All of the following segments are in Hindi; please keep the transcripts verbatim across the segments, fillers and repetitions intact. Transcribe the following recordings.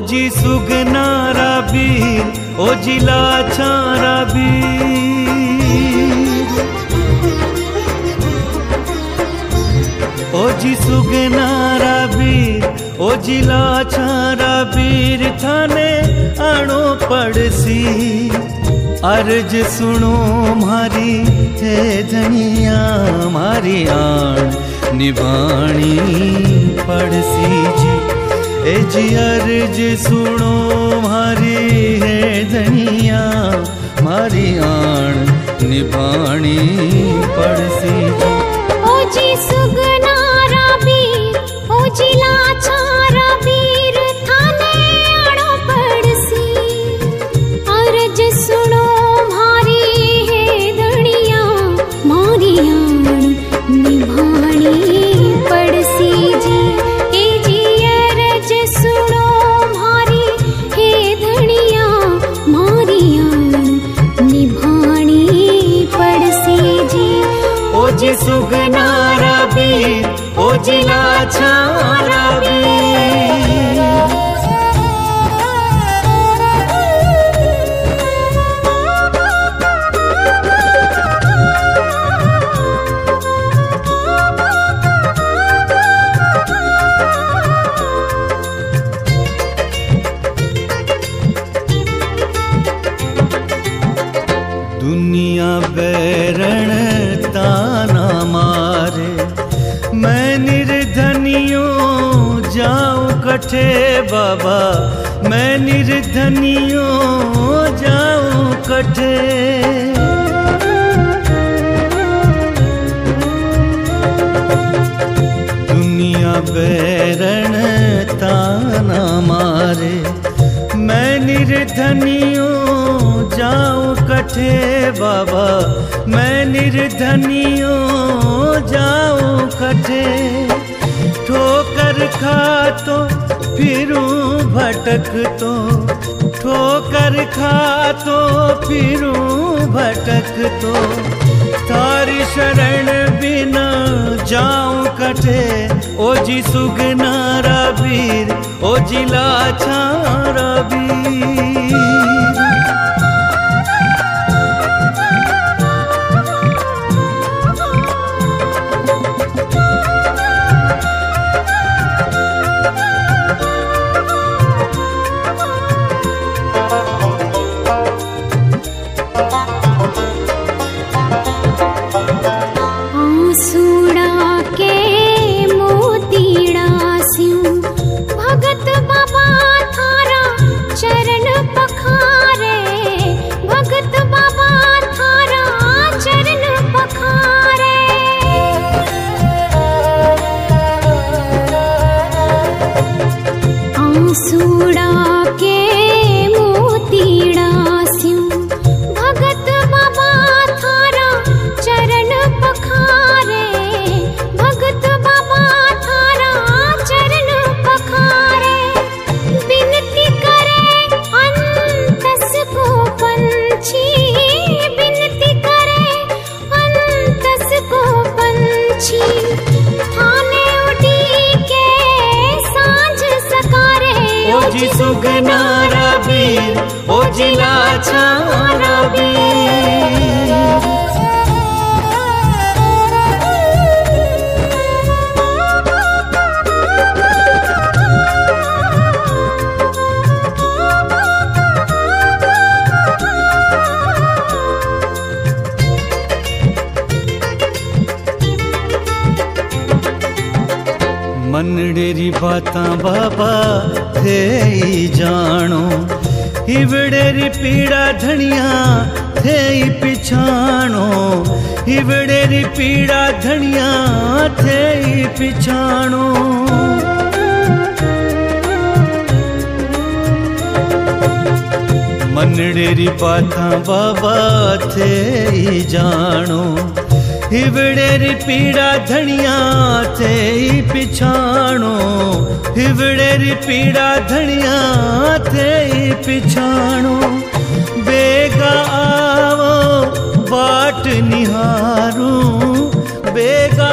जी सुगनारा बीर, ओ जी लाछारा बीर, ओ जी सुगनारा बीर, ओ जी लाछारा बीर, थाने आणो पड़सी अर्ज सुनो मारी हे धनिया, मारी आण निभाणी पड़सी जी। ए जी अर्ज सुनो मारी है धनिया, मारी आण निभाणी पड़सी जी। ओ जी सुगनारा बीर, ओ जी लाछारा बीर, थाने आणो पड़सी अर्ज सुनो मारी है धनिया, मारी आण निभाणी पड़सी जी। ए जी अर्ज सुनो मारी हे धनिया, मारी आण निभाणी पड़सी जी। ओ जी सुगनारा बीर, ओ जी लाछारा बीर। दुनिया बैरण ताना मारे, मैं निर्धनियों जाऊं कठे बाबा, मैं निर्धनियों जाऊं कठे। दुनिया बैरण ताना मारे, मैं निर्धनियों जाऊं कठे बाबा, मैं निर्धनियों जाऊं कठे। ठोकर खा तो फिरूं भटक तो, ठोकर खा तो फिरूं भटक तो, तारी शरण बिना जाऊं कठे। ओ जी सुगनारा बीर, ओ जी लाछारा बीर। सूड़ा के मोतीड़ा स्यूं, भगत बाबा थारा चरण पखारे, भगत बाबा थारा चरण पखारे। बिनती करे अंतस को पंछी, बिनती करे अंतस को पंछी, थाने उड़ी के सांझ सकारे। ओ जी सुगनारा बीर, ओ जी लाछारा बीर। मनडेरी बातां बाबा थे ही जानो, हिवड़ेरी पीड़ा धनिया थे ही पिछाणो, हिवड़ेरी पीड़ा धनिया थे ही पिछाणो। मनडेरी बातां बाबा थे ही जानो, हिवड़ेरी पीड़ा धनिया थे ही पिछाणो, हिवड़ेरी पीड़ा धनिया थे ही पिछाणो। बेगा आओ बाट निहारूं, बेगा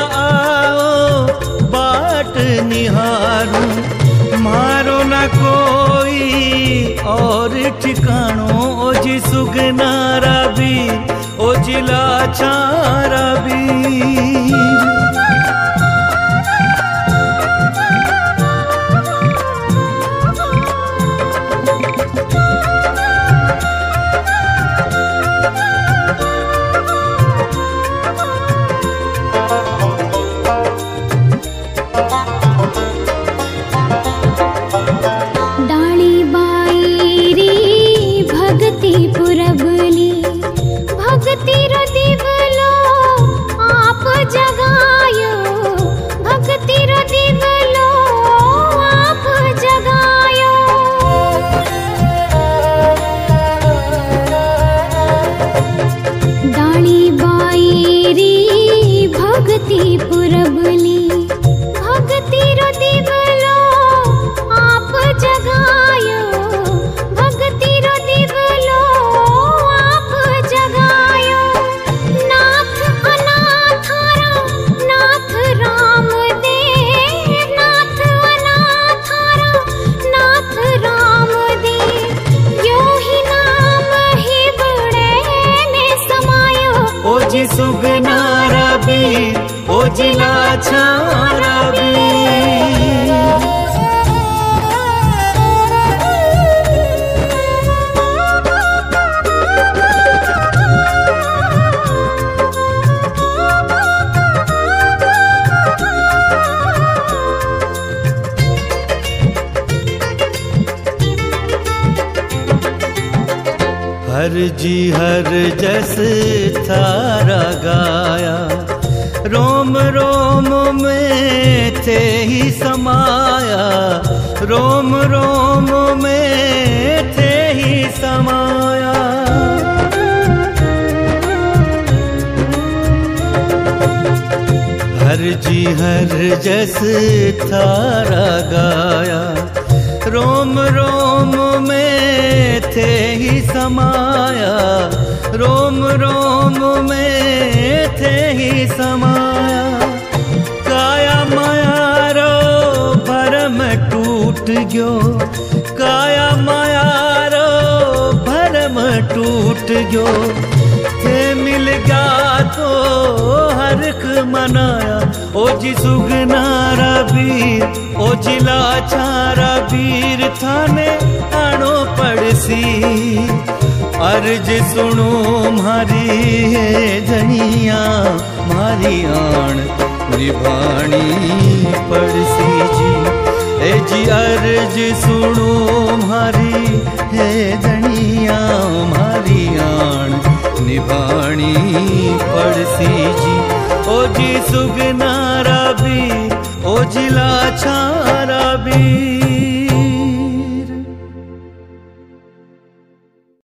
आओ बाट निहारूं, मारो ना कोई ठिकाणो ओ जी सुगनारा बीर ओ जी लाचारा बीर। सुगनारा बीर ओ जी लाचारा बीर। हर जी हर जस थारा गाया, रोम रोम में थे ही समाया, रोम रोम में थे ही समाया। हर जी हर जस थारा गाया, रोम रोम में थे ही समाया, रोम रोम में थे ही समाया। काया माया रो भरम टूट गयो, काया माया रो भरम टूट गयो। थे मिल गया तो हरख मनाया, ओ जी सुगनारा बीर ओ जी लाचारा बीर। थाने आनो पड़सी अर्ज सुनो मारी है धनिया, मारी आन निभानी पड़सी जी। ए जी अर्ज सुनो मारी है धनिया, मारी आन निभानी पड़सी जी। ओ जी सुगनारा बीर ओ जी लाचारा बीर।